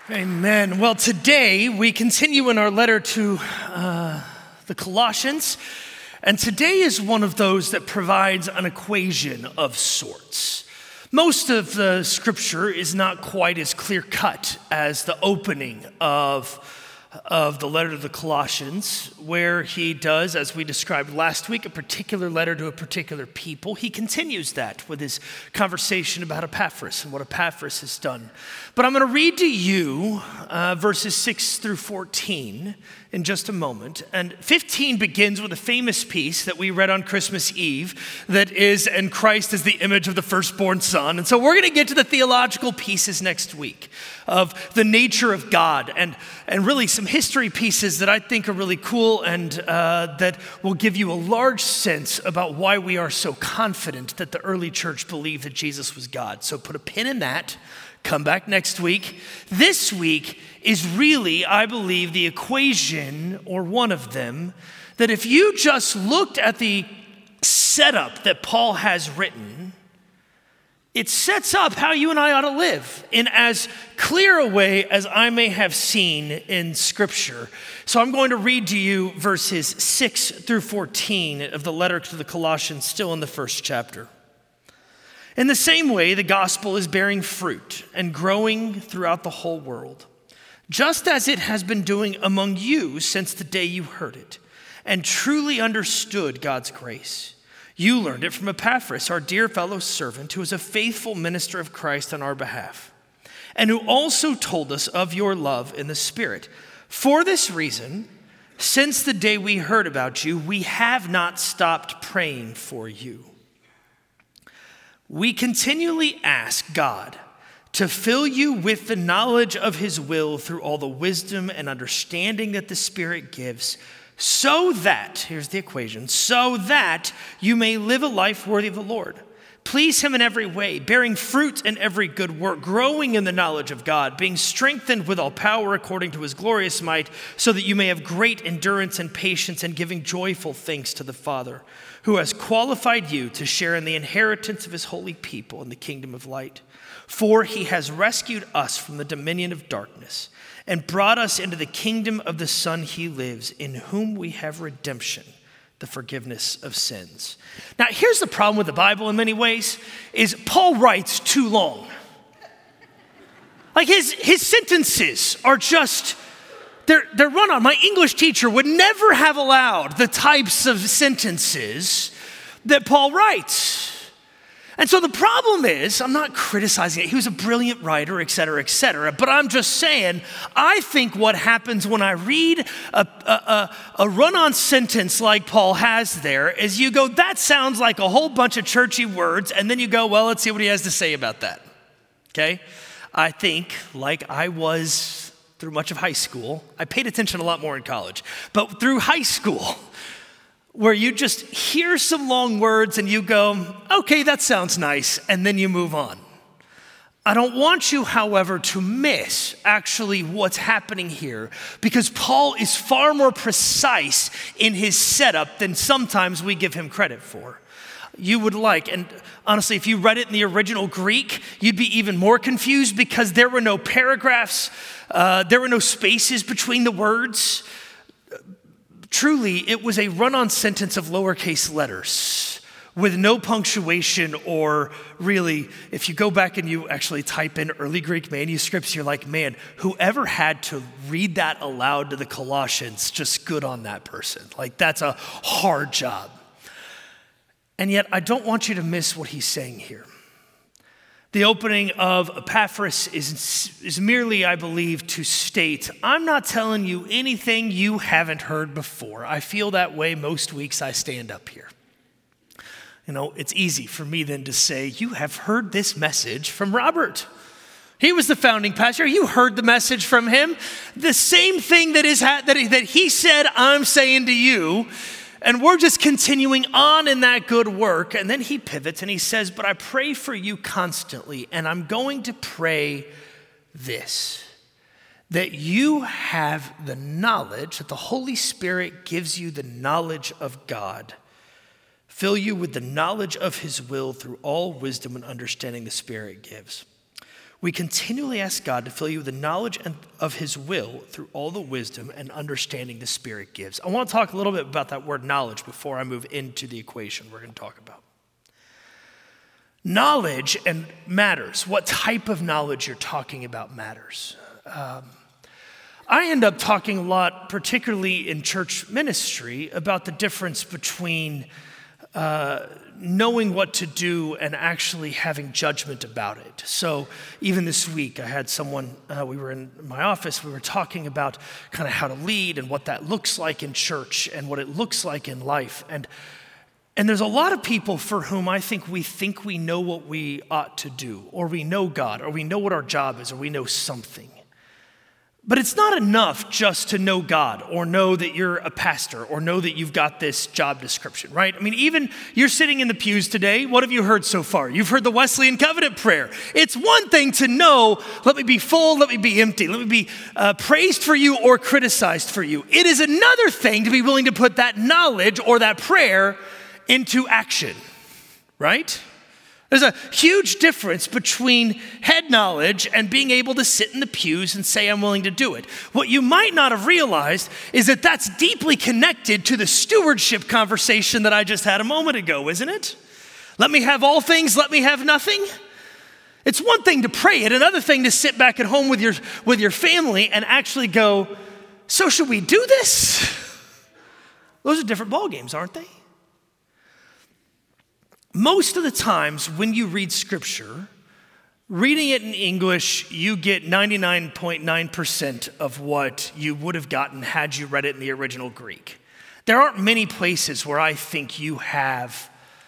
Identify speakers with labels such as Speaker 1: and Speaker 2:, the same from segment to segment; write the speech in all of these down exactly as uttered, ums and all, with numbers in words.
Speaker 1: Amen. Well, today we continue in our letter to uh, the Colossians, and today is one of those that provides an equation of sorts. Most of the scripture is not quite as clear-cut as the opening of of the letter to the Colossians, where he does, as we described last week, a particular letter to a particular people. He continues that with his conversation about Epaphras and what Epaphras has done. But I'm going to read to you uh, verses six through fourteen in just a moment. And fifteen begins with a famous piece that we read on Christmas Eve that is, and Christ is the image of the firstborn son. And so we're going to get to the theological pieces next week of the nature of God and, and really some history pieces that I think are really cool and uh, that will give you a large sense about why we are so confident that the early church believed that Jesus was God. So put a pin in that. Come back next week. This week is really, I believe, the equation, or one of them, that if you just looked at the setup that Paul has written, it sets up how you and I ought to live in as clear a way as I may have seen in Scripture. So I'm going to read to you verses six through fourteen of the letter to the Colossians, still in the first chapter. In the same way, the gospel is bearing fruit and growing throughout the whole world, just as it has been doing among you since the day you heard it and truly understood God's grace. You learned it from Epaphras, our dear fellow servant, who is a faithful minister of Christ on our behalf, and who also told us of your love in the Spirit. For this reason, since the day we heard about you, we have not stopped praying for you. We continually ask God to fill you with the knowledge of his will through all the wisdom and understanding that the Spirit gives, so that, here's the equation, so that you may live a life worthy of the Lord. Please him in every way, bearing fruit in every good work, growing in the knowledge of God, being strengthened with all power according to his glorious might, so that you may have great endurance and patience, and giving joyful thanks to the Father, who has qualified you to share in the inheritance of his holy people in the kingdom of light. For he has rescued us from the dominion of darkness and brought us into the kingdom of the Son he lives, in whom we have redemption, the forgiveness of sins. Now, here's the problem with the Bible in many ways, is Paul writes too long. Like his, his sentences are just, they're, they're run on. My English teacher would never have allowed the types of sentences that Paul writes. And so the problem is, I'm not criticizing it. He was a brilliant writer, et cetera, et cetera. But I'm just saying, I think what happens when I read a, a, a, a run-on sentence like Paul has there is you go, that sounds like a whole bunch of churchy words. And then you go, well, let's see what he has to say about that. Okay? I think, like I was through much of high school, I paid attention a lot more in college. But through high school, where you just hear some long words and you go, okay, that sounds nice, and then you move on. I don't want you, however, to miss actually what's happening here, because Paul is far more precise in his setup than sometimes we give him credit for. You would like, and honestly, if you read it in the original Greek, you'd be even more confused because there were no paragraphs, uh, there were no spaces between the words. Truly, it was a run-on sentence of lowercase letters with no punctuation, or really, if you go back and you actually type in early Greek manuscripts, you're like, man, whoever had to read that aloud to the Colossians, just good on that person. Like, that's a hard job. And yet, I don't want you to miss what he's saying here. The opening of Epaphras is, is merely, I believe, to state, I'm not telling you anything you haven't heard before. I feel that way most weeks I stand up here. You know, it's easy for me then to say, you have heard this message from Robert. He was the founding pastor. You heard the message from him. The same thing that, is ha- that, he, that he said, I'm saying to you. And we're just continuing on in that good work. And then he pivots and he says, but I pray for you constantly. And I'm going to pray this, that you have the knowledge, that the Holy Spirit gives you the knowledge of God. Fill you with the knowledge of his will through all wisdom and understanding the Spirit gives. we continually ask God to fill you with the knowledge of his will through all the wisdom and understanding the Spirit gives. I want to talk a little bit about that word knowledge before I move into the equation we're going to talk about. Knowledge and matters. What type of knowledge you're talking about matters. Um, I end up talking a lot, particularly in church ministry, about the difference between uh, knowing what to do and actually having judgment about it. So even this week, I had someone, uh, we were in my office, we were talking about kind of how to lead and what that looks like in church and what it looks like in life. And And there's a lot of people for whom I think we think we know what we ought to do, or we know God, or we know what our job is, or we know something. But it's not enough just to know God, or know that you're a pastor, or know that you've got this job description, right? I mean, even you're sitting in the pews today, what have you heard so far? You've heard the Wesleyan Covenant prayer. It's one thing to know, let me be full, let me be empty, let me be uh, praised for you or criticized for you. It is another thing to be willing to put that knowledge or that prayer into action, right? There's a huge difference between head knowledge and being able to sit in the pews and say, I'm willing to do it. What you might not have realized is that that's deeply connected to the stewardship conversation that I just had a moment ago, isn't it? Let me have all things, let me have nothing. It's one thing to pray it, another thing to sit back at home with your, with your family and actually go, so should we do this? Those are different ball games, aren't they? Most of the times when you read scripture, reading it in English, you get ninety-nine point nine percent of what you would have gotten had you read it in the original Greek. There aren't many places where I think you have,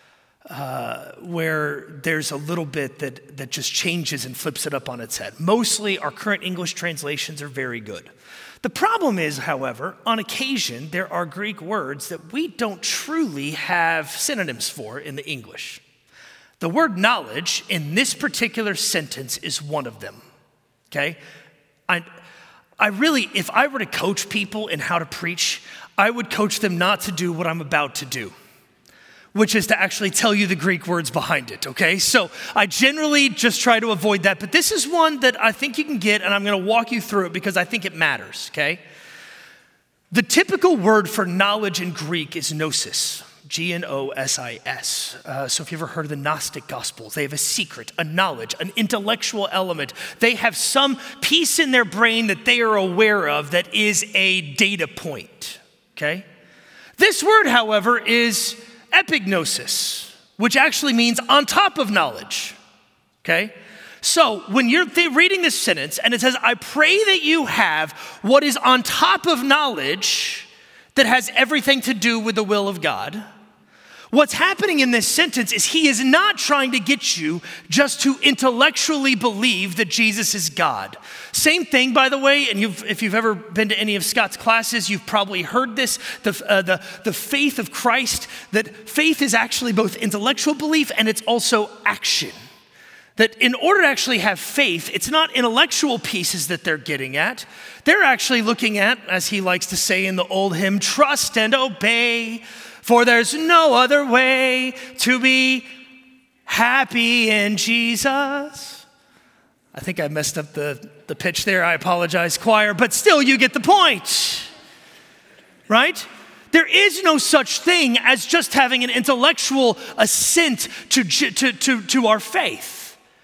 Speaker 1: uh, where there's a little bit that, that just changes and flips it up on its head. Mostly our current English translations are very good. The problem is, however, on occasion, there are Greek words that we don't truly have synonyms for in the English. The word knowledge in this particular sentence is one of them, okay? I, I really, if I were to coach people in how to preach, I would coach them not to do what I'm about to do, which is to actually tell you the Greek words behind it, okay? So I generally just try to avoid that, but this is one that I think you can get, and I'm gonna walk you through it because I think it matters, okay? The typical word for knowledge in Greek is gnosis, G N O S I S. Uh, so if you've ever heard of the Gnostic Gospels, they have a secret, a knowledge, an intellectual element. They have some piece in their brain that they are aware of that is a data point, okay? This word, however, is epignosis, which actually means on top of knowledge, okay? So when you're th- reading this sentence and it says, I pray that you have what is on top of knowledge that has everything to do with the will of God, what's happening in this sentence is he is not trying to get you just to intellectually believe that Jesus is God. Same thing, by the way, and you've, if you've ever been to any of Scott's classes, you've probably heard this, the, uh, the, the faith of Christ, that faith is actually both intellectual belief and it's also action. That in order to actually have faith, it's not intellectual pieces that they're getting at. They're actually looking at, as he likes to say in the old hymn, trust and obey, for there's no other way to be happy in Jesus. I think I messed up the, the pitch there. I apologize, choir, but still you get the point, right? There is no such thing as just having an intellectual assent to, to, to, to our faith.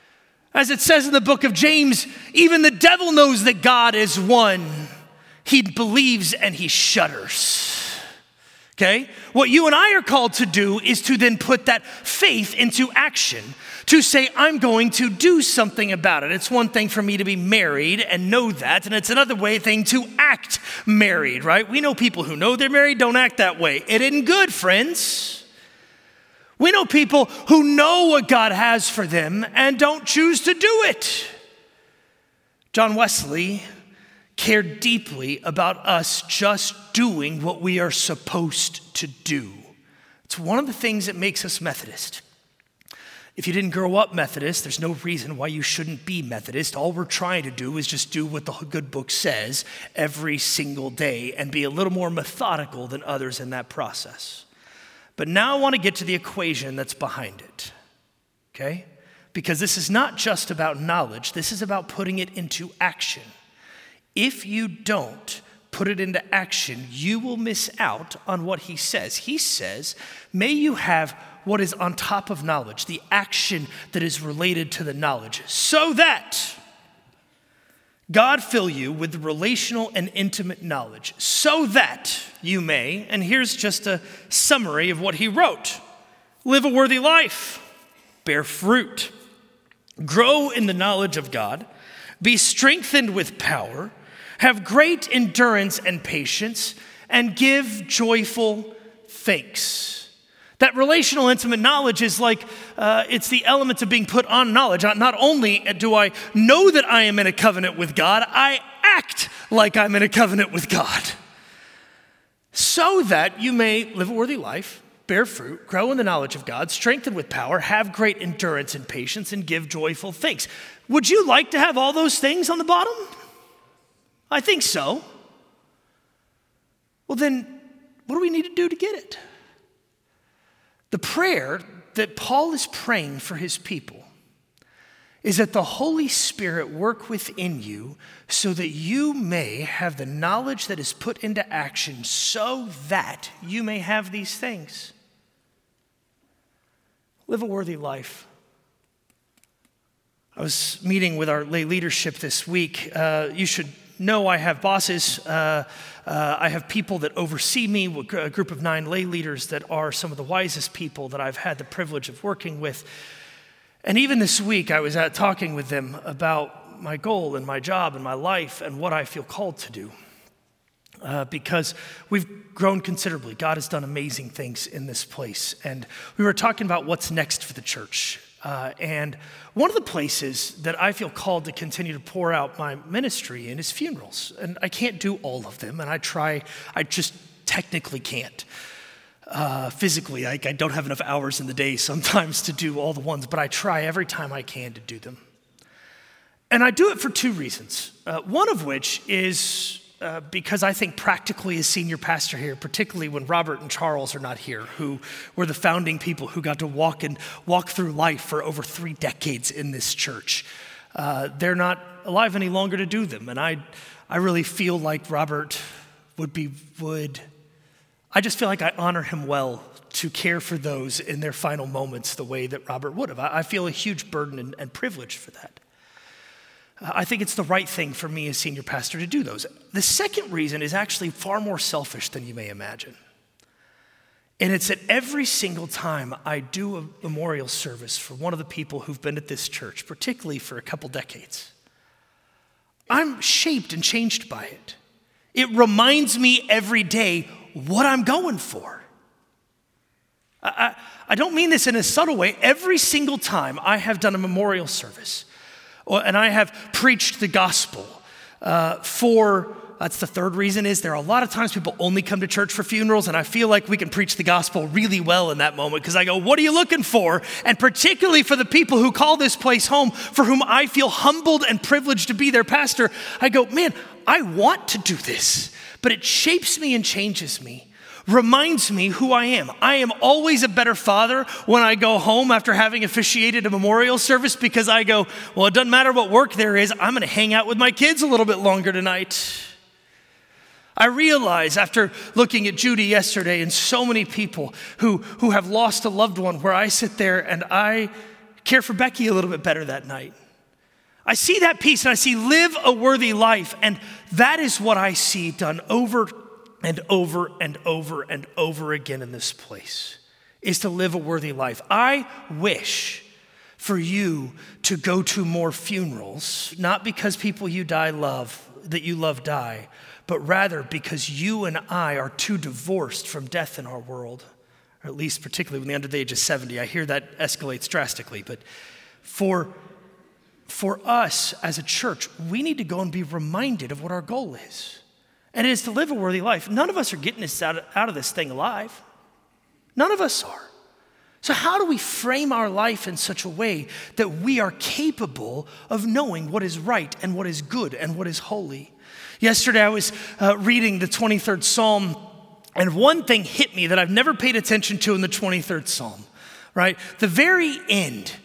Speaker 1: As it says in the book of James, even the devil knows that God is one. He believes and he shudders. Okay? What you and I are called to do is to then put that faith into action, to say, I'm going to do something about it. It's one thing for me to be married and know that, and it's another way thing to act married, right? We know people who know they're married don't act that way. It isn't good, friends. We know people who know what God has for them and don't choose to do it. John Wesley cared deeply about us just doing what we are supposed to do. It's one of the things that makes us Methodist. If you didn't grow up Methodist, there's no reason why you shouldn't be Methodist. All we're trying to do is just do what the good book says every single day and be a little more methodical than others in that process. But now I want to get to the equation that's behind it, okay? because this is not just about knowledge, this is about putting it into action. If you don't put it into action, you will miss out on what he says. He says, may you have what is on top of knowledge, the action that is related to the knowledge, so that God fill you with the relational and intimate knowledge, so that you may, and here's just a summary of what he wrote, live a worthy life, bear fruit, grow in the knowledge of God, be strengthened with power, have great endurance and patience, and give joyful thanks. That relational intimate knowledge is like, uh, it's the element of being put on knowledge. Not only do I know that I am in a covenant with God, I act like I'm in a covenant with God. So that you may live a worthy life, bear fruit, grow in the knowledge of God, strengthen with power, have great endurance and patience, and give joyful thanks. Would you like to have all those things on the bottom? I think so. Well then, what do we need to do to get it? The prayer that Paul is praying for his people is that the Holy Spirit work within you so that you may have the knowledge that is put into action so that you may have these things. Live a worthy life. I was meeting with our lay leadership this week. Uh, you should know I have bosses. Uh, uh, I have people that oversee me, a group of nine lay leaders that are some of the wisest people that I've had the privilege of working with. And even this week, I was out talking with them about my goal and my job and my life and what I feel called to do. Uh, because we've grown considerably. God has done amazing things in this place. And we were talking about what's next for the church. Uh, and one of the places that I feel called to continue to pour out my ministry in is funerals. And I can't do all of them, and I try, I just technically can't. Uh, physically, I, I don't have enough hours in the day sometimes to do all the ones, but I try every time I can to do them. And I do it for two reasons. Uh, one of which is Uh, because I think practically as senior pastor here, particularly when Robert and Charles are not here, who were the founding people who got to walk and walk through life for over three decades in this church, uh, they're not alive any longer to do them. And I, I really feel like Robert would be, would, I just feel like I honor him well to care for those in their final moments the way that Robert would have. I, I feel a huge burden and, and privilege for that. I think it's the right thing for me as senior pastor to do those. The second reason is actually far more selfish than you may imagine. And it's that every single time I do a memorial service for one of the people who've been at this church, particularly for a couple decades, I'm shaped and changed by it. It reminds me every day what I'm going for. I, I, I don't mean this in a subtle way. Every single time I have done a memorial service, and I have preached the gospel uh, for, that's the third reason, is there are a lot of times people only come to church for funerals, and I feel like we can preach the gospel really well in that moment, because I go, what are you looking for? And particularly for the people who call this place home, for whom I feel humbled and privileged to be their pastor, I go, man, I want to do this, but it shapes me and changes me. Reminds me who I am. I am always a better father when I go home after having officiated a memorial service, because I go, well, it doesn't matter what work there is, I'm gonna hang out with my kids a little bit longer tonight. I realize after looking at Judy yesterday and so many people who, who have lost a loved one, where I sit there and I care for Becky a little bit better that night. I see that piece and I see live a worthy life, and that is what I see done over and over and over and over again in this place, is to live a worthy life. I wish for you to go to more funerals, not because people you die love, that you love die, but rather because you and I are too divorced from death in our world, or at least particularly when they're under the age of seventy. I hear that escalates drastically, but for, for us as a church, we need to go and be reminded of what our goal is. And it is to live a worthy life. None of us are getting this out of, out of this thing alive. None of us are. So how do we frame our life in such a way that we are capable of knowing what is right and what is good and what is holy? Yesterday I was uh, reading the twenty-third Psalm, and one thing hit me that I've never paid attention to in the twenty-third Psalm, right? The very end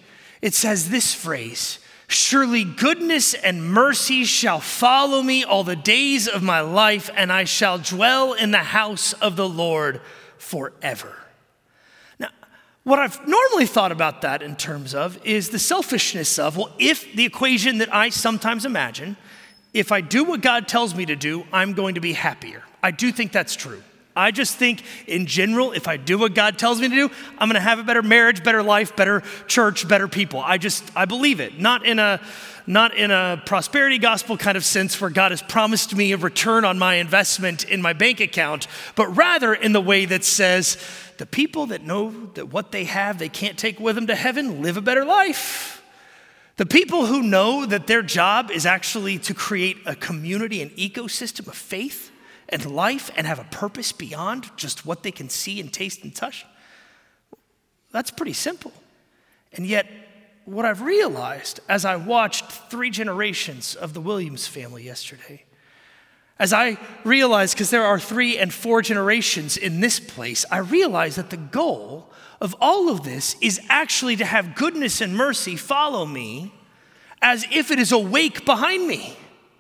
Speaker 1: it says this phrase, "Surely goodness and mercy shall follow me all the days of my life, and I shall dwell in the house of the Lord forever." Now, what I've normally thought about that in terms of is the selfishness of, well, if the equation that I sometimes imagine, if I do what God tells me to do, I'm going to be happier. I do think that's true. I just think in general, if I do what God tells me to do, I'm going to have a better marriage, better life, better church, better people. I just, I believe it. Not in a, not in a prosperity gospel kind of sense where God has promised me a return on my investment in my bank account, but rather in the way that says the people that know that what they have, they can't take with them to heaven, live a better life. The people who know that their job is actually to create a community, an ecosystem of faith and life and have a purpose beyond just what they can see and taste and touch. That's pretty simple. And yet, what I've realized as I watched three generations of the Williams family yesterday, as I realized, because there are three and four generations in this place, I realized that the goal of all of this is actually to have goodness and mercy follow me as if it is a wake behind me.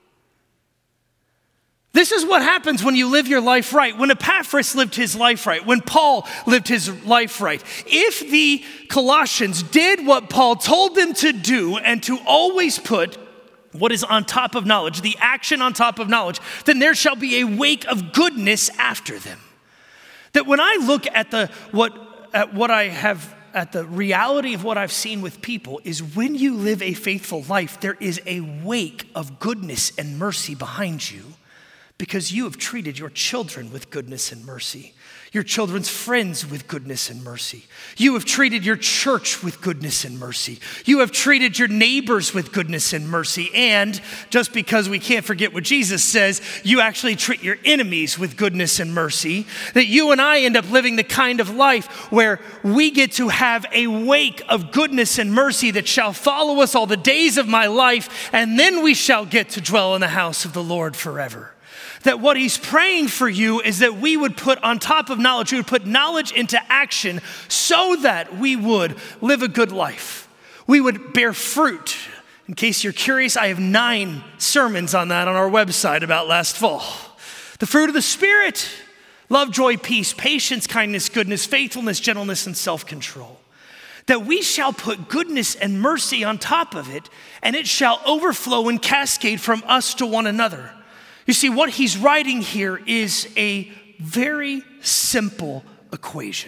Speaker 1: This is what happens when you live your life right. When Epaphras lived his life right, when Paul lived his life right. If the Colossians did what Paul told them to do and to always put what is on top of knowledge, the action on top of knowledge, then there shall be a wake of goodness after them. That when I look at the what at what I have at the reality of what I've seen with people is when you live a faithful life, there is a wake of goodness and mercy behind you. Because you have treated your children with goodness and mercy, your children's friends with goodness and mercy. You have treated your church with goodness and mercy. You have treated your neighbors with goodness and mercy. And just because we can't forget what Jesus says, you actually treat your enemies with goodness and mercy. That you and I end up living the kind of life where we get to have a wake of goodness and mercy that shall follow us all the days of my life, and then we shall get to dwell in the house of the Lord forever. That what he's praying for you is that we would put on top of knowledge, we would put knowledge into action so that we would live a good life. We would bear fruit. In case you're curious, I have nine sermons on that on our website about last fall. The fruit of the Spirit, love, joy, peace, patience, kindness, goodness, faithfulness, gentleness, and self-control. That we shall put goodness and mercy on top of it, and it shall overflow and cascade from us to one another. You see, what he's writing here is a very simple equation.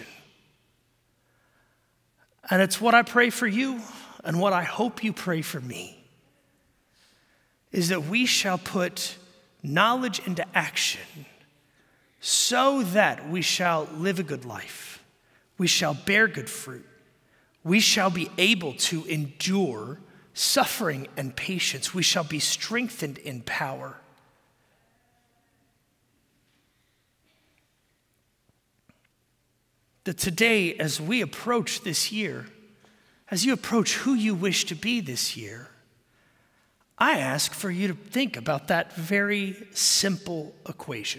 Speaker 1: And it's what I pray for you and what I hope you pray for me, is that we shall put knowledge into action so that we shall live a good life. We shall bear good fruit. We shall be able to endure suffering and patience. We shall be strengthened in power. That today, as we approach this year, as you approach who you wish to be this year, I ask for you to think about that very simple equation.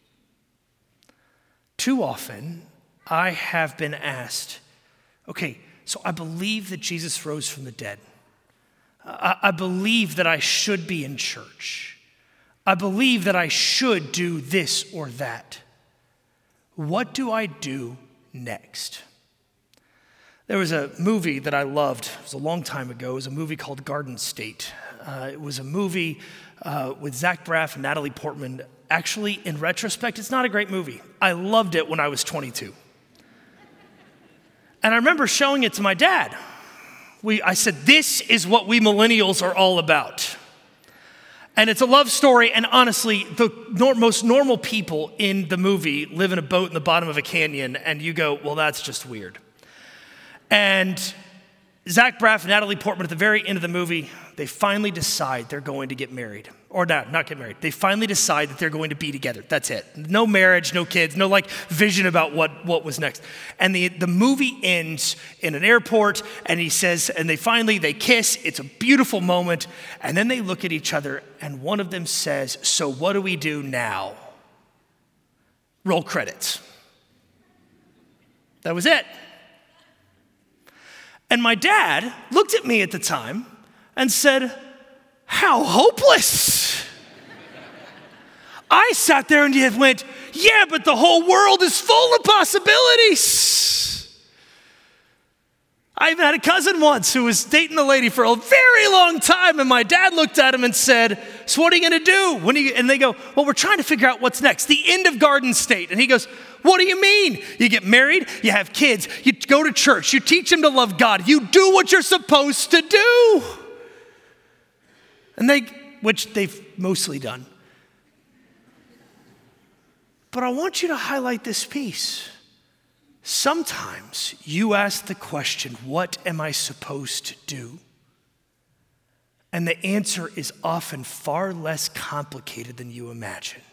Speaker 1: Too often, I have been asked, okay, so I believe that Jesus rose from the dead. I, I believe that I should be in church. I believe that I should do this or that. What do I do next? There was a movie that I loved. It was a long time ago. It was a movie called Garden State. Uh, it was a movie uh, with Zach Braff and Natalie Portman. Actually, in retrospect, it's not a great movie. I loved it when I was twenty-two. And I remember showing it to my dad. We, I said, this is what we millennials are all about. And it's a love story, and honestly, the nor- most normal people in the movie live in a boat in the bottom of a canyon, and you go, well, that's just weird. And Zach Braff and Natalie Portman at the very end of the movie, they finally decide they're going to get married. Or not, not get married. They finally decide that they're going to be together. That's it. No marriage, no kids, no like vision about what, what was next. And the, the movie ends in an airport, and he says, and they finally, they kiss. It's a beautiful moment. And then they look at each other, and one of them says, so what do we do now? Roll credits. That was it. And my dad looked at me at the time and said, "How hopeless." I sat there and went, "Yeah, but the whole world is full of possibilities." I even had a cousin once who was dating a lady for a very long time, and my dad looked at him and said, "So what are you gonna do?" When you, and they go, "Well, we're trying to figure out what's next, the end of Garden State." And he goes, "What do you mean? You get married, you have kids, you go to church, you teach them to love God, you do what you're supposed to do." And they, which they've mostly done. But I want you to highlight this piece. Sometimes you ask the question, what am I supposed to do? And the answer is often far less complicated than you imagine.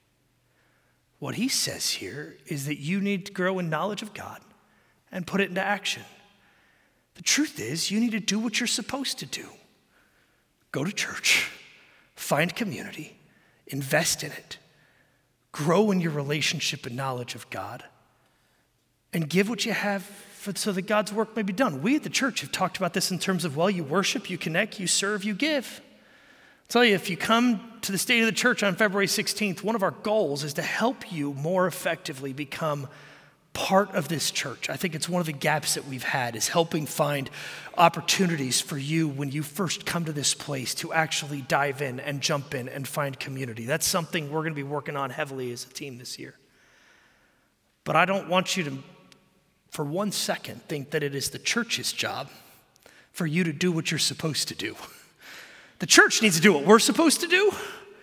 Speaker 1: What he says here is that you need to grow in knowledge of God and put it into action. The truth is, you need to do what you're supposed to do. Go to church, find community, invest in it, grow in your relationship and knowledge of God, and give what you have for, so that God's work may be done. We at the church have talked about this in terms of, well, you worship, you connect, you serve, you give. I'll tell you, if you come to the State of the Church on February sixteenth, one of our goals is to help you more effectively become part of this church. I think it's one of the gaps that we've had, is helping find opportunities for you when you first come to this place to actually dive in and jump in and find community. That's something we're going to be working on heavily as a team this year. But I don't want you to, for one second, think that it is the church's job for you to do what you're supposed to do. The church needs to do what we're supposed to do.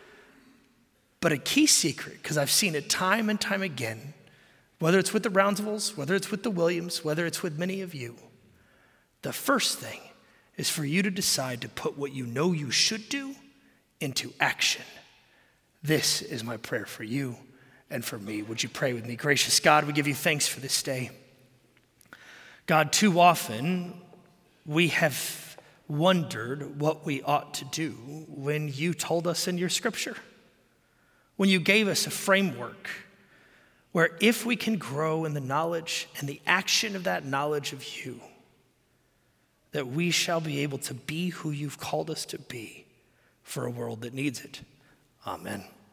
Speaker 1: But a key secret, because I've seen it time and time again, whether it's with the Roundsvilles, whether it's with the Williams, whether it's with many of you, the first thing is for you to decide to put what you know you should do into action. This is my prayer for you and for me. Would you pray with me? Gracious God, we give you thanks for this day. God, too often we have wondered what we ought to do when you told us in your scripture, when you gave us a framework where if we can grow in the knowledge and the action of that knowledge of you, that we shall be able to be who you've called us to be for a world that needs it. Amen.